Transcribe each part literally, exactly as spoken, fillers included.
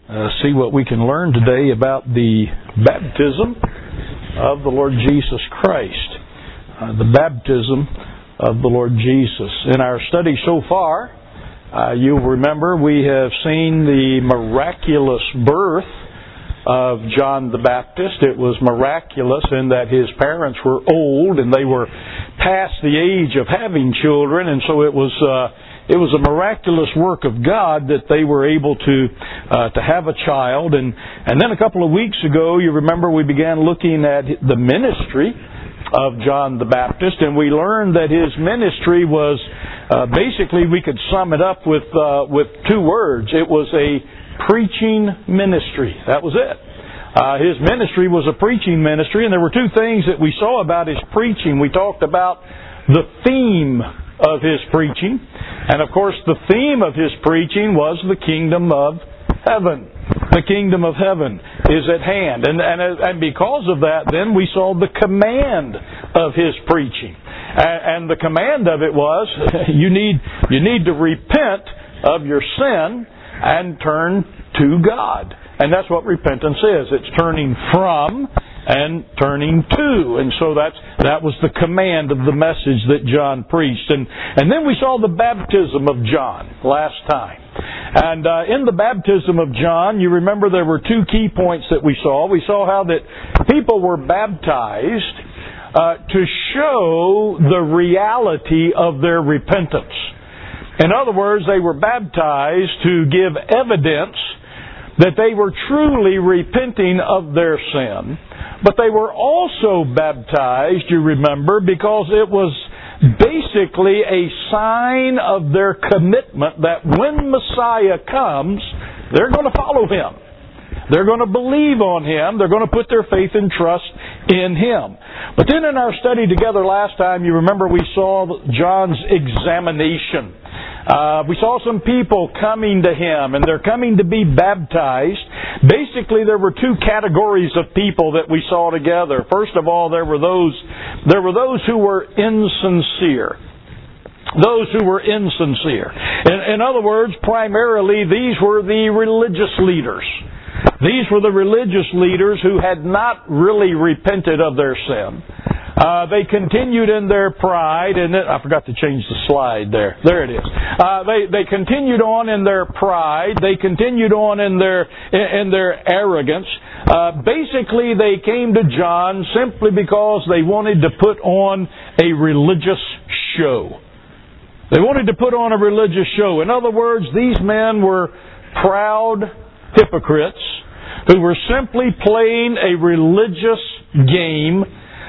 uh, see what we can learn today about the baptism of the Lord Jesus Christ. Uh, the baptism of the Lord Jesus. In our study so far, uh, you'll remember we have seen the miraculous birth of John the Baptist. It was miraculous in that his parents were old and they were past the age of having children, and so it was uh, it was a miraculous work of God that they were able to uh, to have a child. And and then a couple of weeks ago, you remember we began looking at the ministry of John the Baptist, and we learned that his ministry was uh, basically, we could sum it up with uh, with two words. It was a preaching ministry. That was it. Uh, his ministry was a preaching ministry, and there were two things that we saw about his preaching. We talked about the theme of his preaching, and of course the theme of his preaching was the kingdom of heaven. The kingdom of heaven is at hand. And, and, and because of that, then we saw the command of his preaching. And, and the command of it was, you need, you need to repent of your sin and turn to God. And that's what repentance is. It's turning from and turning to. And so that's, that was the command of the message that John preached. And, and then we saw the baptism of John last time. And uh, in the baptism of John, you remember there were two key points that we saw. We saw how that people were baptized uh, to show the reality of their repentance. In other words, they were baptized to give evidence that they were truly repenting of their sin. But they were also baptized, you remember, because it was basically a sign of their commitment that when Messiah comes, they're going to follow Him. They're going to believe on Him. They're going to put their faith and trust in Him. But then in our study together last time, you remember we saw John's examination. Uh, we saw some people coming to him, and they're coming to be baptized. Basically, there were two categories of people that we saw together. First of all, there were those there were those who were insincere. Those who were insincere. In, in other words, primarily, these were the religious leaders. These were the religious leaders who had not really repented of their sin. Uh, they continued in their pride, and it, I forgot to change the slide there. There it is. Uh, they they continued on in their pride. They continued on in their in, in their arrogance. Uh, basically, they came to John simply because they wanted to put on a religious show. They wanted to put on a religious show. In other words, these men were proud hypocrites who were simply playing a religious game,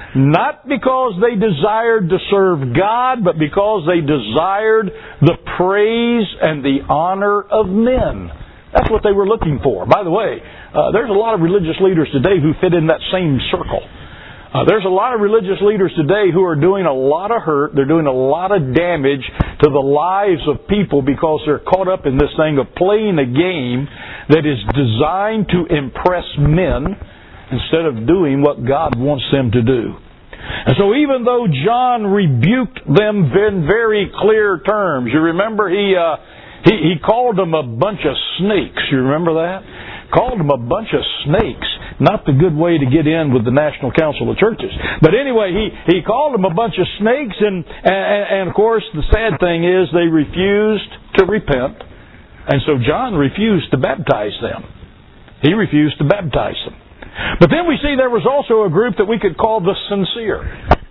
not because they desired to serve God, but because they desired the praise and the honor of men. That's what they were looking for. By the way, uh, there's a lot of religious leaders today who fit in that same circle. Uh, there's a lot of religious leaders today who are doing a lot of hurt. They're doing a lot of damage to the lives of people because they're caught up in this thing of playing a game that is designed to impress men instead of doing what God wants them to do. And so even though John rebuked them in very clear terms, you remember he, uh, he, he called them a bunch of snakes. You remember that? Called them a bunch of snakes. Not the good way to get in with the National Council of Churches. But anyway, he, he called them a bunch of snakes, and, and, and of course the sad thing is they refused to repent. And so John refused to baptize them. He refused to baptize them. But then we see there was also a group that we could call the sincere.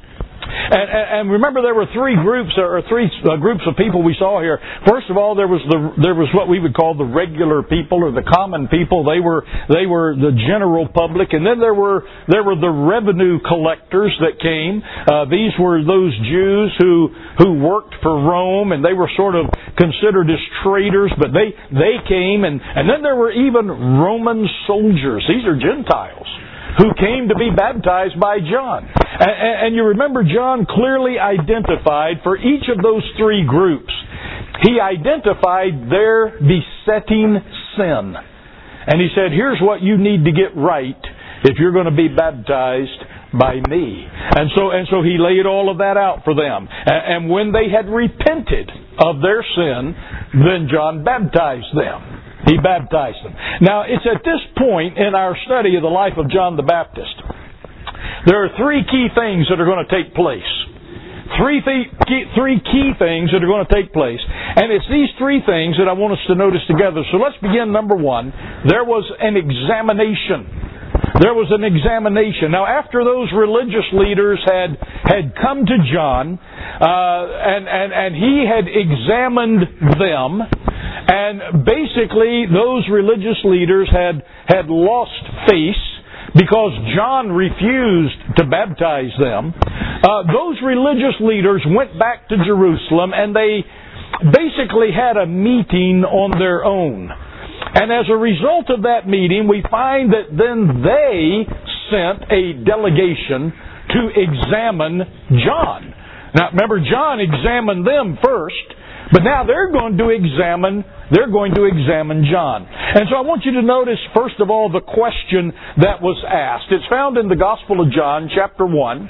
And, and remember, there were three groups, or three uh, groups of people we saw here. First of all, there was the there was what we would call the regular people, or the common people. They were they were the general public, and then there were there were the revenue collectors that came. Uh, these were those Jews who who worked for Rome, and they were sort of considered as traitors. But they they came, and and then there were even Roman soldiers. These are Gentiles who came to be baptized by John. And, and you remember John clearly identified for each of those three groups, he identified their besetting sin. And he said, here's what you need to get right if you're going to be baptized by me. And so and so he laid all of that out for them. And, and when they had repented of their sin, then John baptized them. He baptized them. Now, it's at this point in our study of the life of John the Baptist, there are three key things that are going to take place. Three, th- key, three key things that are going to take place. And it's these three things that I want us to notice together. So let's begin number one. There was an examination. There was an examination. Now, after those religious leaders had had come to John, uh, and, and, and he had examined them, and basically those religious leaders had, had lost face because John refused to baptize them. Uh, those religious leaders went back to Jerusalem, and they basically had a meeting on their own. And as a result of that meeting, we find that then they sent a delegation to examine John. Now, remember, John examined them first, but now they're going to examine, they're going to examine John. And so I want you to notice, first of all, the question that was asked. It's found in the Gospel of John, chapter one.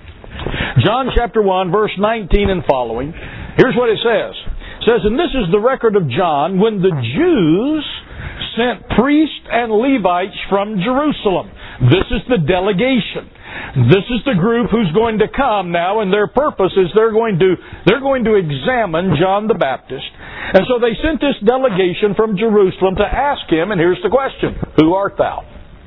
John chapter one, verse nineteen and following. Here's what it says. It says, "And this is the record of John when the Jews sent priests and Levites from Jerusalem." This is the delegation. This is the group who's going to come now, and their purpose is they're going to they're going to examine John the Baptist. And so they sent this delegation from Jerusalem to ask him, and here's the question: Who art thou?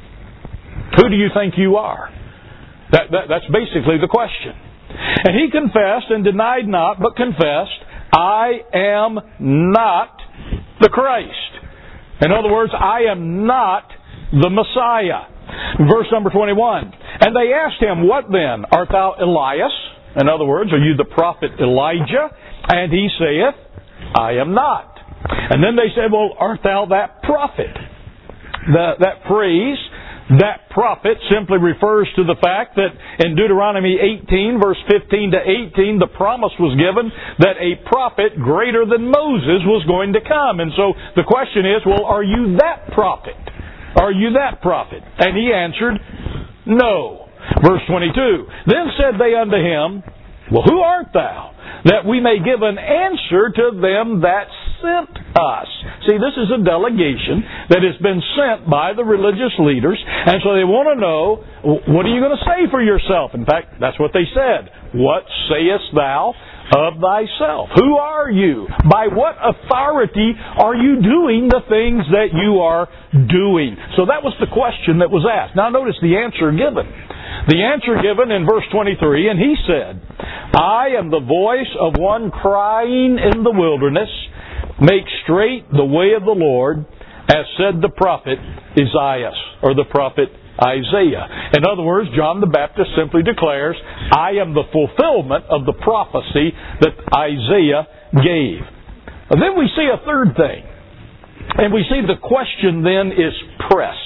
Who do you think you are? That, that that's basically the question. And he confessed and denied not, but confessed, "I am not the Christ." In other words, I am not the Messiah. Verse number twenty-one. "And they asked him, What then? Art thou Elias?" In other words, are you the prophet Elijah? And he saith, "I am not." And then they said, "Well, art thou that prophet?" The, that phrase, that prophet, simply refers to the fact that in Deuteronomy eighteen, verse fifteen to eighteen, the promise was given that a prophet greater than Moses was going to come. And so the question is, well, are you that prophet? Are you that prophet? And he answered, "No." Verse twenty-two, "Then said they unto him, Well, who art thou? That we may give an answer to them that sent us." See, this is a delegation that has been sent by the religious leaders, and so they want to know, what are you going to say for yourself? In fact, that's what they said. "What sayest thou of thyself? Who are you? By what authority are you doing the things that you are doing?" So that was the question that was asked. Now notice the answer given. The answer given in verse twenty-three, "And he said, I am the voice of one crying in the wilderness, Make straight the way of the Lord, as said the prophet Isaiah," or the prophet Isaiah. In other words, John the Baptist simply declares, I am the fulfillment of the prophecy that Isaiah gave. And then we see a third thing. And we see the question then is pressed.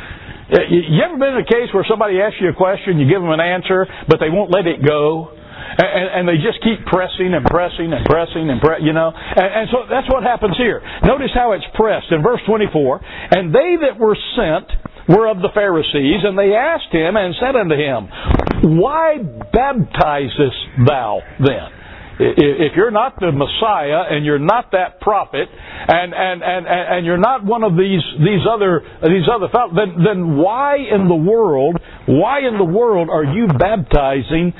You ever been in a case where somebody asks you a question, you give them an answer, but they won't let it go? And, and they just keep pressing and pressing and pressing and press, you know. And, and so that's what happens here. Notice how it's pressed in verse twenty-four. "And they that were sent were of the Pharisees, and they asked him and said unto him, Why baptizest thou then? If you're not the Messiah and you're not that prophet, and and, and, and you're not one of these these other these other fellows, then then why in the world why in the world are you baptizing?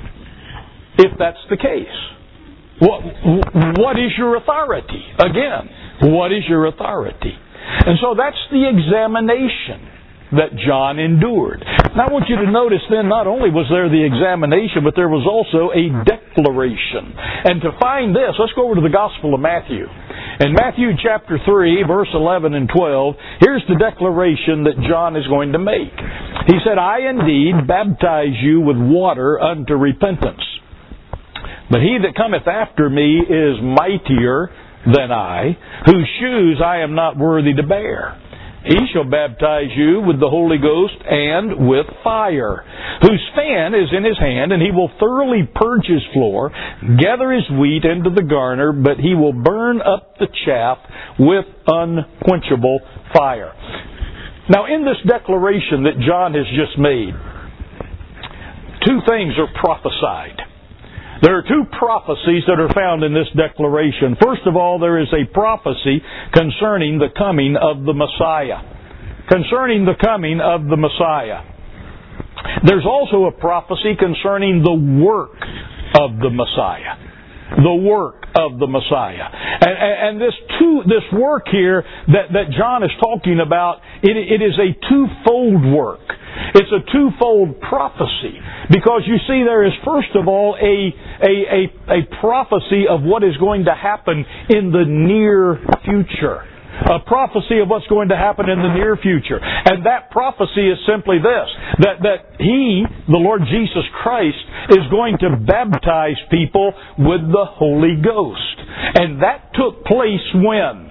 If that's the case, what what is your authority? Again, what is your authority?" And so that's the examination that John endured. Now I want you to notice then, not only was there the examination, but there was also a declaration. And to find this, let's go over to the Gospel of Matthew. In Matthew chapter three, verse eleven and twelve, here's the declaration that John is going to make. He said, "I indeed baptize you with water unto repentance. But he that cometh after me is mightier than I, whose shoes I am not worthy to bear. He shall baptize you with the Holy Ghost and with fire, whose fan is in his hand, and he will thoroughly purge his floor, gather his wheat into the garner, but he will burn up the chaff with unquenchable fire." Now, in this declaration that John has just made, two things are prophesied. There are two prophecies that are found in this declaration. First of all, there is a prophecy concerning the coming of the Messiah. Concerning the coming of the Messiah. There's also a prophecy concerning the work of the Messiah. The work of the Messiah. And, and this two, this work here that, that John is talking about, it, it is a twofold work. It's a twofold prophecy. Because you see, there is first of all a, a, a, a prophecy of what is going to happen in the near future. A prophecy of what's going to happen in the near future. And that prophecy is simply this, that, that He, the Lord Jesus Christ, is going to baptize people with the Holy Ghost. And that took place when?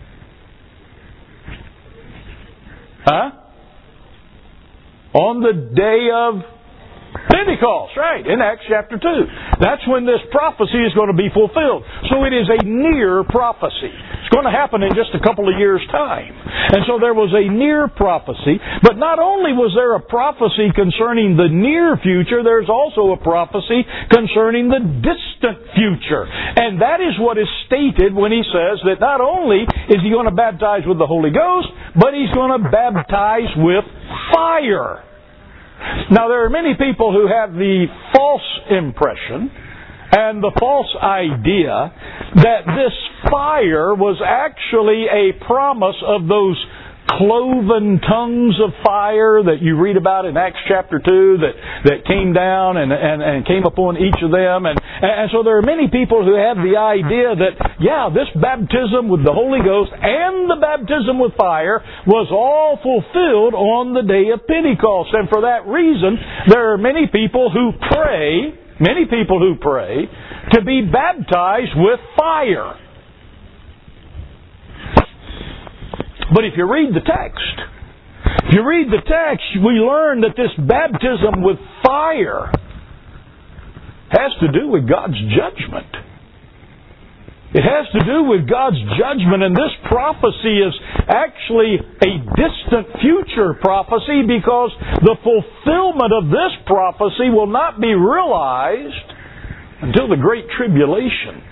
Huh? On the day of Pentecost, right, in Acts chapter two. That's when this prophecy is going to be fulfilled. So it is a near prophecy. It's going to happen in just a couple of years' time. And so there was a near prophecy, but not only was there a prophecy concerning the near future, there's also a prophecy concerning the distant future. And that is what is stated when he says that not only is he going to baptize with the Holy Ghost, but he's going to baptize with fire. Now, there are many people who have the false impression and the false idea that this fire was actually a promise of those cloven tongues of fire that you read about in Acts chapter two that, that came down and, and, and came upon each of them. And, and so there are many people who have the idea that, yeah, this baptism with the Holy Ghost and the baptism with fire was all fulfilled on the day of Pentecost. And for that reason, there are many people who pray, many people who pray to be baptized with fire. But if you read the text, if you read the text, we learn that this baptism with fire has to do with God's judgment. It has to do with God's judgment, and this prophecy is actually a distant future prophecy because the fulfillment of this prophecy will not be realized until the Great Tribulation,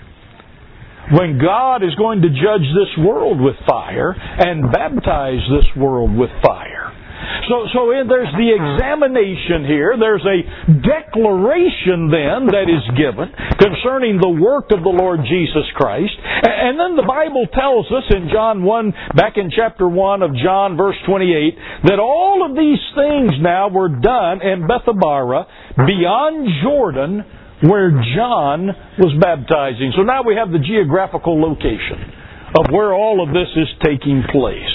when God is going to judge this world with fire and baptize this world with fire. So, so there's the examination here. There's a declaration then that is given concerning the work of the Lord Jesus Christ. And then the Bible tells us in John one, back in chapter one of John, verse twenty-eight, that all of these things now were done in Bethabara, beyond Jordan, where John was baptizing. So now we have the geographical location of where all of this is taking place.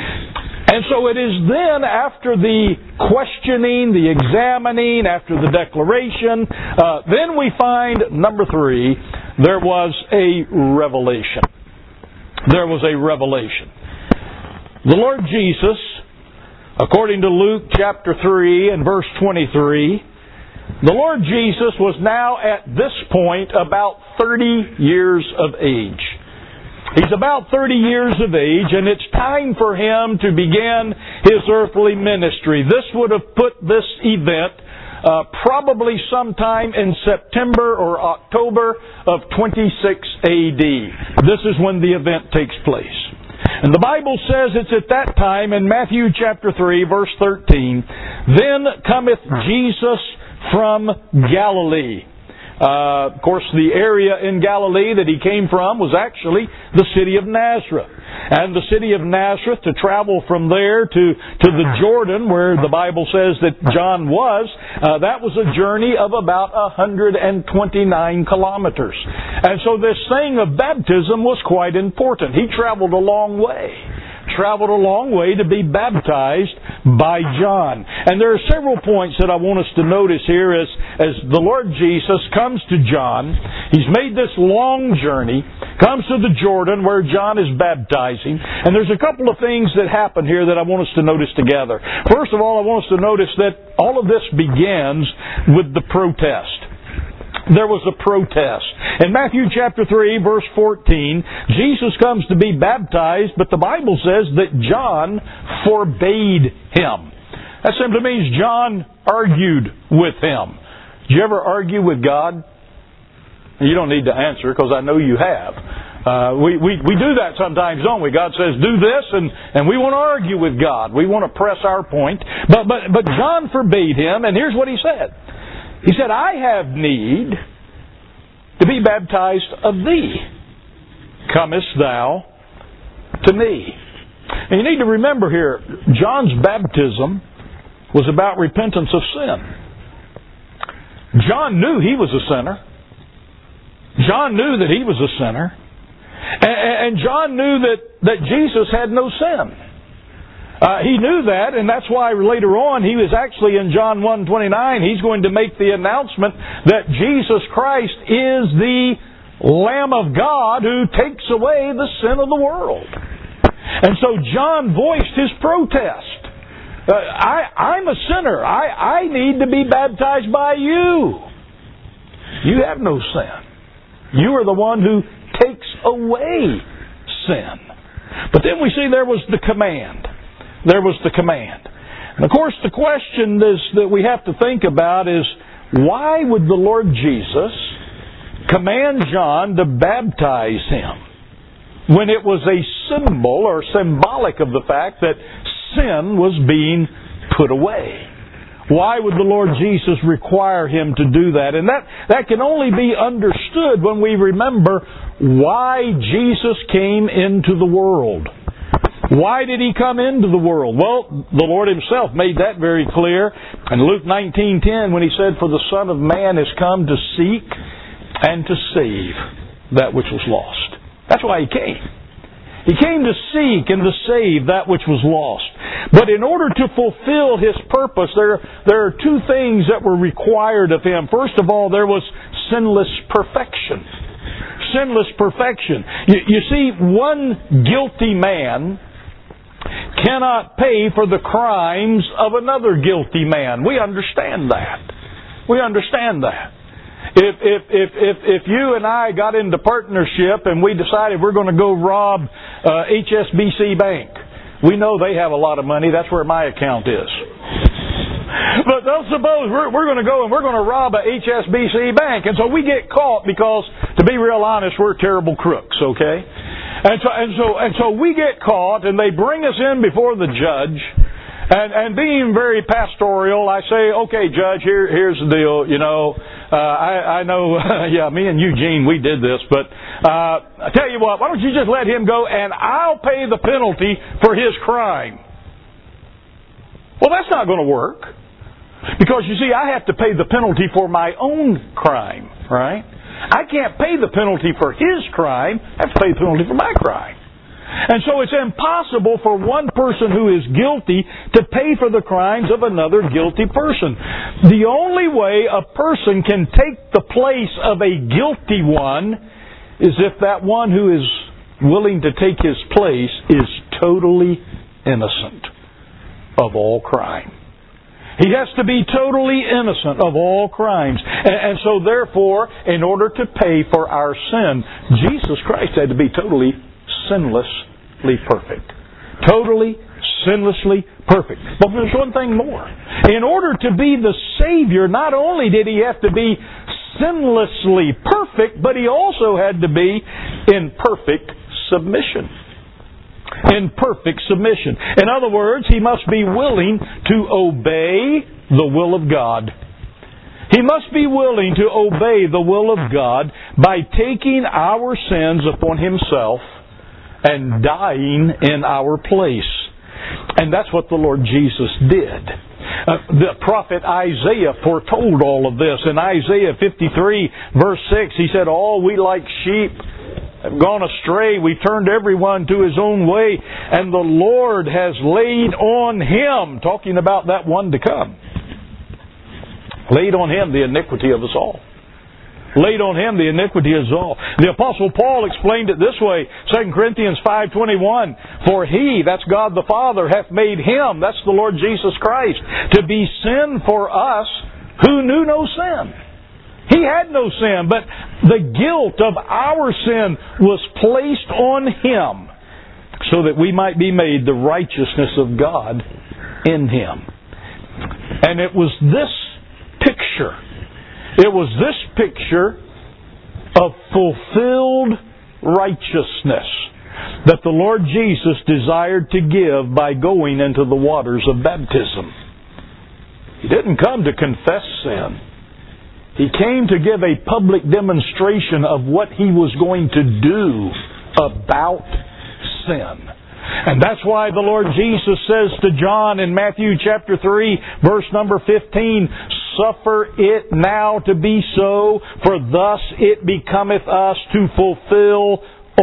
And so it is then after the questioning, the examining, after the declaration, uh, then we find, number three, there was a revelation. There was a revelation. The Lord Jesus, according to Luke chapter three and verse twenty-three, the Lord Jesus was now at this point about thirty years of age. He's about thirty years of age, and it's time for Him to begin His earthly ministry. This would have put this event uh, probably sometime in September or October of twenty-six A D. This is when the event takes place. And the Bible says it's at that time in Matthew chapter three, verse thirteen, "Then cometh Jesus from Galilee." Uh, of course, the area in Galilee that He came from was actually the city of Nazareth. And the city of Nazareth, to travel from there to, to the Jordan, where the Bible says that John was, uh, that was a journey of about one hundred twenty-nine kilometers. And so this thing of baptism was quite important. He traveled a long way. Traveled a long way to be baptized by John. And there are several points that I want us to notice here as, as the Lord Jesus comes to John. He's made this long journey, comes to the Jordan where John is baptizing, and there's a couple of things that happen here that I want us to notice together. First of all, I want us to notice that all of this begins with the protest. There was a protest. In Matthew chapter three, verse fourteen, Jesus comes to be baptized, but the Bible says that John forbade Him. That simply means John argued with Him. Did you ever argue with God? You don't need to answer because I know you have. Uh, we, we, we do that sometimes, don't we? God says, do this, and, and we want to argue with God. We want to press our point. But, but, but John forbade him, and here's what he said. He said, I have need to be baptized of thee. Comest thou to me? And you need to remember here, John's baptism was about repentance of sin. John knew he was a sinner. John knew that he was a sinner. And John knew that, that Jesus had no sin. Uh, he knew that, and that's why later on he was actually in John one twenty-nine, he's going to make the announcement that Jesus Christ is the Lamb of God who takes away the sin of the world. And so John voiced his protest. Uh, I, I'm a sinner. I, I need to be baptized by you. You have no sin. You are the one who takes away sin. But then we see there was the command. There was the command. And of course the question is, that we have to think about is, why would the Lord Jesus command John to baptize him when it was a symbol or symbolic of the fact that sin was being put away? Why would the Lord Jesus require him to do that? And that, that can only be understood when we remember why Jesus came into the world. Why did he come into the world? Well, the Lord himself made that very clear in Luke nineteen ten when he said, for the Son of Man has come to seek and to save that which was lost. That's why he came. He came to seek and to save that which was lost. But in order to fulfill his purpose, there, there are two things that were required of him. First of all, there was sinless perfection. Sinless perfection. You, you see, one guilty man cannot pay for the crimes of another guilty man. We understand that. We understand that. If, if, if, if, if you and I got into partnership and we decided we're going to go rob uh, H S B C Bank, we know they have a lot of money. That's where my account is. But let's suppose we're, we're going to go and we're going to rob a H S B C Bank. And so we get caught because, to be real honest, we're terrible crooks, okay? And so, and so, and so we get caught and they bring us in before the judge. And, and being very pastoral, I say, okay, Judge, here, here's the deal. You know, uh, I, I know, yeah, me and Eugene, we did this. But uh, I tell you what, why don't you just let him go and I'll pay the penalty for his crime. Well, that's not going to work. Because, you see, I have to pay the penalty for my own crime, right? I can't pay the penalty for his crime. I have to pay the penalty for my crime. And so it's impossible for one person who is guilty to pay for the crimes of another guilty person. The only way a person can take the place of a guilty one is if that one who is willing to take his place is totally innocent of all crime. He has to be totally innocent of all crimes. And, and so therefore, in order to pay for our sin, Jesus Christ had to be totally sinlessly perfect. Totally, sinlessly perfect. But there's one thing more. In order to be the Savior, not only did He have to be sinlessly perfect, but He also had to be in perfect submission. In perfect submission. In other words, He must be willing to obey the will of God. He must be willing to obey the will of God by taking our sins upon Himself and dying in our place. And that's what the Lord Jesus did. Uh, the prophet Isaiah foretold all of this. In Isaiah fifty-three, verse six, he said, all we like sheep have gone astray. We turned everyone to his own way, and the Lord has laid on Him, talking about that one to come, laid on Him the iniquity of us all. Laid on Him the iniquity of us all. The Apostle Paul explained it this way, Second Corinthians five twenty-one, for He, that's God the Father, hath made Him, that's the Lord Jesus Christ, to be sin for us who knew no sin. He had no sin, but the guilt of our sin was placed on Him so that we might be made the righteousness of God in Him. And it was this picture, it was this picture of fulfilled righteousness that the Lord Jesus desired to give by going into the waters of baptism. He didn't come to confess sin. He came to give a public demonstration of what He was going to do about sin. And that's why the Lord Jesus says to John in Matthew chapter three, verse number fifteen, "Suffer it now to be so, for thus it becometh us to fulfill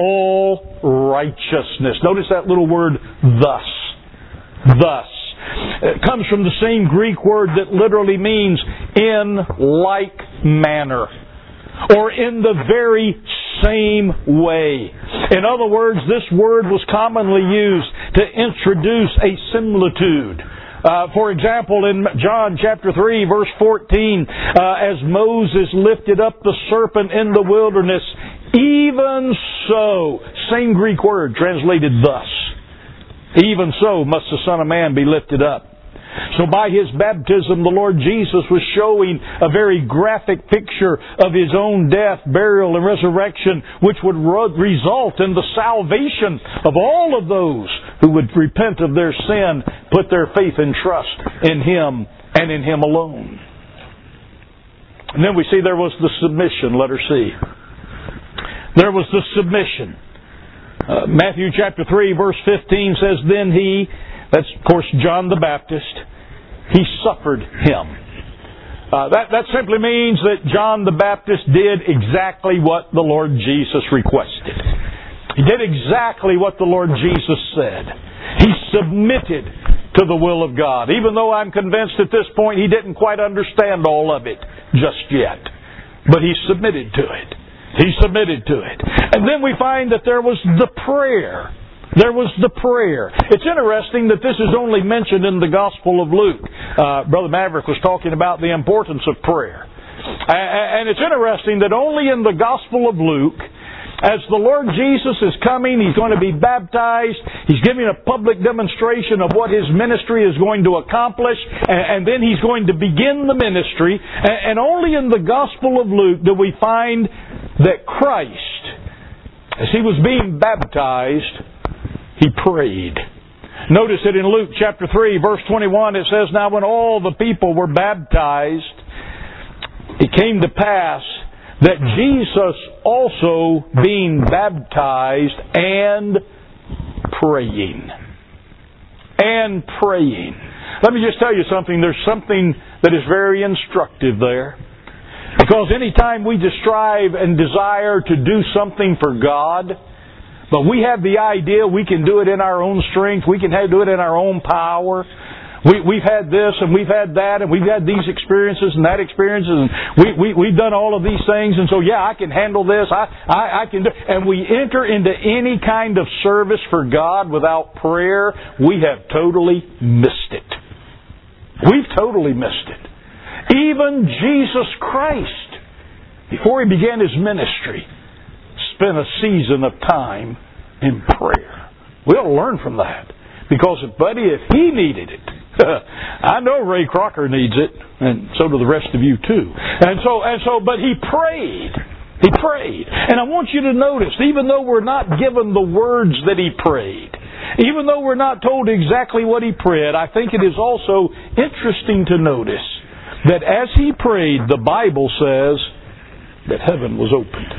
all righteousness." Notice that little word, thus. Thus. It comes from the same Greek word that literally means in like manner, or in the very same way. In other words, this word was commonly used to introduce a similitude. Uh, for example, in John chapter three, verse fourteen, uh, as Moses lifted up the serpent in the wilderness, even so, same Greek word translated thus, even so must the Son of Man be lifted up. So by His baptism, the Lord Jesus was showing a very graphic picture of His own death, burial, and resurrection, which would result in the salvation of all of those who would repent of their sin, put their faith and trust in Him and in Him alone. And then we see there was the submission, letter C. There was the submission. Uh, Matthew chapter three, verse fifteen says, "Then He," that's of course John the Baptist, "He suffered Him." Uh, that, that simply means that John the Baptist did exactly what the Lord Jesus requested. He did exactly what the Lord Jesus said. He submitted to the will of God. Even though I'm convinced at this point He didn't quite understand all of it just yet. But He submitted to it. He submitted to it. And then we find that there was the prayer. There was the prayer. It's interesting that this is only mentioned in the Gospel of Luke. Uh, Brother Maverick was talking about the importance of prayer. And it's interesting that only in the Gospel of Luke, as the Lord Jesus is coming, He's going to be baptized, He's giving a public demonstration of what His ministry is going to accomplish, and then He's going to begin the ministry. And only in the Gospel of Luke do we find that Christ, as He was being baptized, He prayed. Notice that in Luke chapter three, verse twenty-one, it says, "Now when all the people were baptized, it came to pass that Jesus also being baptized and praying." And praying. Let me just tell you something. There's something that is very instructive there. Because anytime we strive and desire to do something for God, but we have the idea we can do it in our own strength, we can do it in our own power. We, we've had this and we've had that and we've had these experiences and that experiences and we, we, we've done all of these things and so yeah, I can handle this, I, I, I can do. And we enter into any kind of service for God without prayer, we have totally missed it. We've totally missed it. Even Jesus Christ, before He began His ministry, spent a season of time in prayer. We ought to learn from that. Because, buddy, if He needed it, I know Ray Crocker needs it, and so do the rest of you too. And so, and so, but He prayed. He prayed. And I want you to notice, even though we're not given the words that He prayed, even though we're not told exactly what He prayed, I think it is also interesting to notice that as He prayed, the Bible says that heaven was opened.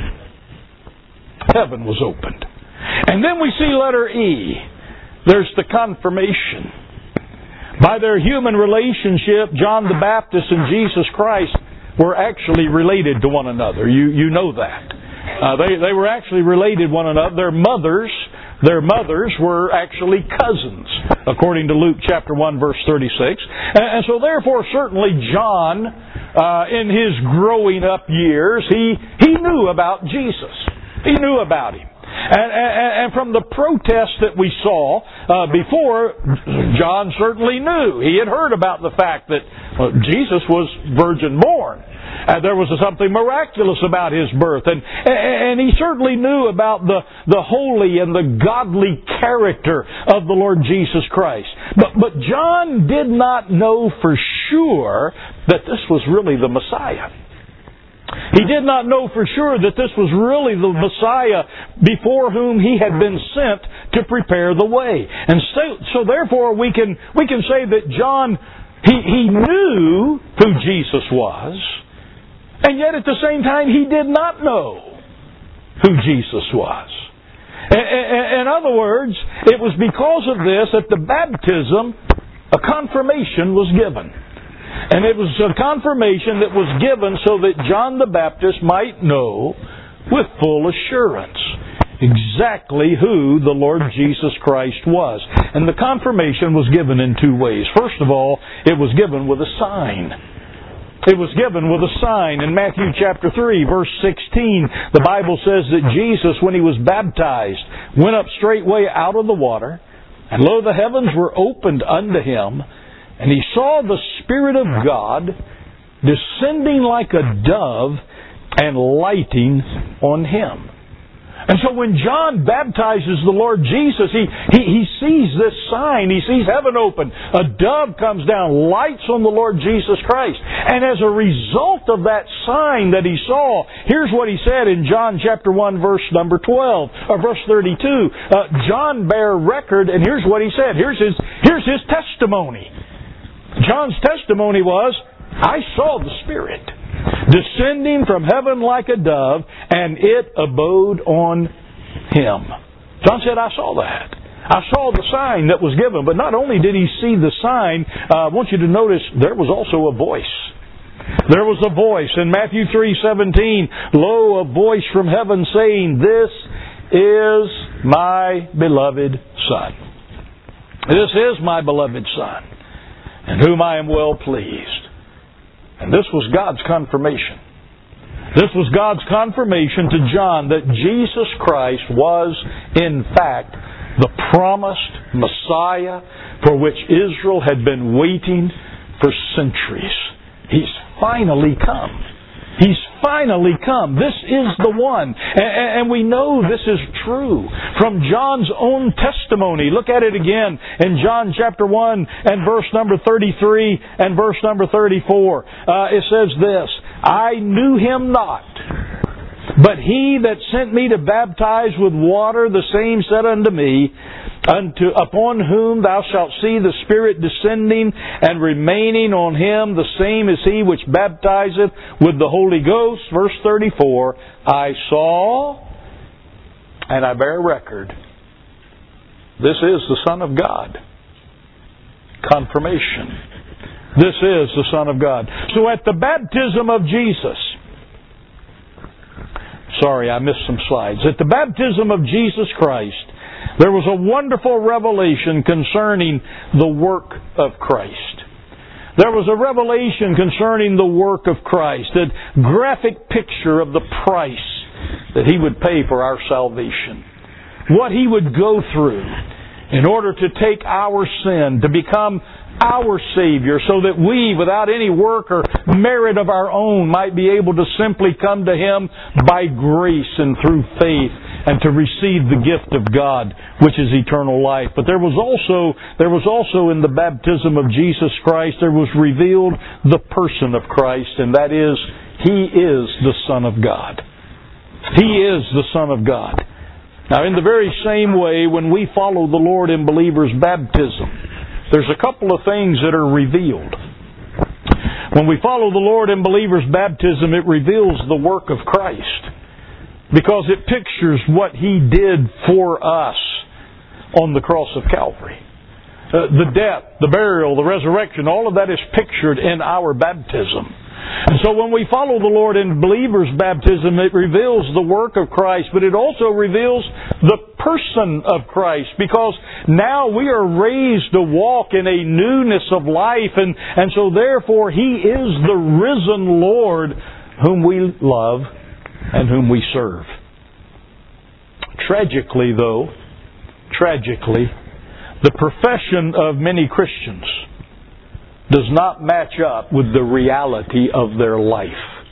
Heaven was opened. And then we see letter E. There's the confirmation. By their human relationship, John the Baptist and Jesus Christ were actually related to one another. You you know that. Uh, they they were actually related to one another. Their mothers, their mothers were actually cousins, according to Luke chapter one, verse thirty-six. And, and so therefore, certainly John, uh, in his growing up years, he he knew about Jesus. He knew about Him. And, and, and from the protest that we saw uh, before, John certainly knew. He had heard about the fact that well, Jesus was virgin born. And there was something miraculous about His birth. And, and he certainly knew about the, the holy and the godly character of the Lord Jesus Christ. But, but John did not know for sure that this was really the Messiah. He did not know for sure that this was really the Messiah before whom he had been sent to prepare the way. And so, so therefore we can, we can say that John, he, he knew who Jesus was, and yet at the same time he did not know who Jesus was. In other words, it was because of this at the baptism a confirmation was given. And it was a confirmation that was given so that John the Baptist might know with full assurance exactly who the Lord Jesus Christ was. And the confirmation was given in two ways. First of all, it was given with a sign. It was given with a sign. In Matthew chapter three, verse sixteen, the Bible says that Jesus, when He was baptized, went up straightway out of the water, and lo, the heavens were opened unto Him, and He saw the Spirit of God descending like a dove and lighting on Him. And so when John baptizes the Lord Jesus, he, he, he sees this sign. He sees heaven open. A dove comes down, lights on the Lord Jesus Christ. And as a result of that sign that he saw, here's what he said in John chapter one, verse number twelve, or verse thirty-two. Uh, John bare record, and here's what he said. Here's his, here's his testimony. John's testimony was, I saw the Spirit descending from heaven like a dove, and it abode on Him. John said, I saw that. I saw the sign that was given. But not only did he see the sign, uh, I want you to notice there was also a voice. There was a voice. In Matthew three seventeen, lo, a voice from heaven saying, this is my beloved Son. This is my beloved Son, in whom I am well pleased. And this was God's confirmation. This was God's confirmation to John that Jesus Christ was, in fact, the promised Messiah for which Israel had been waiting for centuries. He's finally come. He's finally come. This is the one. And we know this is true from John's own testimony. Look at it again in John chapter one and verse number thirty-three and verse number thirty-four. Uh, it says this, I knew Him not, but He that sent me to baptize with water, the same said unto me, unto upon whom thou shalt see the Spirit descending and remaining on him, the same is He which baptizeth with the Holy Ghost. Verse thirty-four, I saw and I bear record. This is the Son of God. Confirmation. This is the Son of God. So at the baptism of Jesus, sorry, I missed some slides. At the baptism of Jesus Christ, there was a wonderful revelation concerning the work of Christ. There was a revelation concerning the work of Christ, a graphic picture of the price that He would pay for our salvation. What He would go through in order to take our sin, to become our Savior, so that we, without any work or merit of our own, might be able to simply come to Him by grace and through faith, and to receive the gift of God, which is eternal life. But there was also, there was also in the baptism of Jesus Christ, there was revealed the person of Christ, and that is, He is the Son of God. He is the Son of God. Now, in the very same way, when we follow the Lord in believers' baptism, there's a couple of things that are revealed. When we follow the Lord in believers' baptism, it reveals the work of Christ, because it pictures what He did for us on the cross of Calvary. Uh, the death, the burial, the resurrection, all of that is pictured in our baptism. And so when we follow the Lord in believers' baptism, it reveals the work of Christ, but it also reveals the person of Christ, because now we are raised to walk in a newness of life, and, and so therefore He is the risen Lord whom we love and whom we serve. Tragically, though, tragically, the profession of many Christians does not match up with the reality of their life.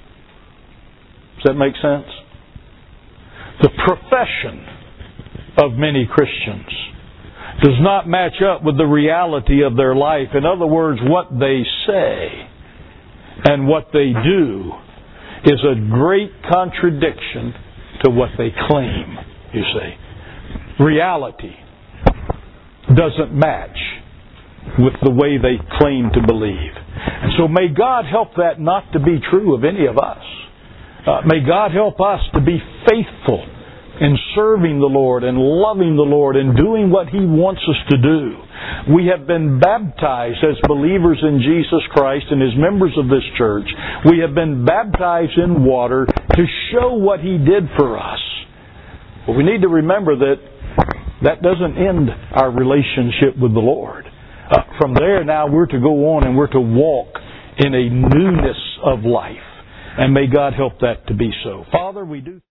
Does that make sense? The profession of many Christians does not match up with the reality of their life. In other words, what they say and what they do is a great contradiction to what they claim, you see. Reality doesn't match with the way they claim to believe. And so may God help that not to be true of any of us. Uh, may God help us to be faithful in serving the Lord and loving the Lord and doing what He wants us to do. We have been baptized as believers in Jesus Christ and as members of this church. We have been baptized in water to show what He did for us. But we need to remember that that doesn't end our relationship with the Lord. Uh, from there now we're to go on and we're to walk in a newness of life. And may God help that to be so. Father, we do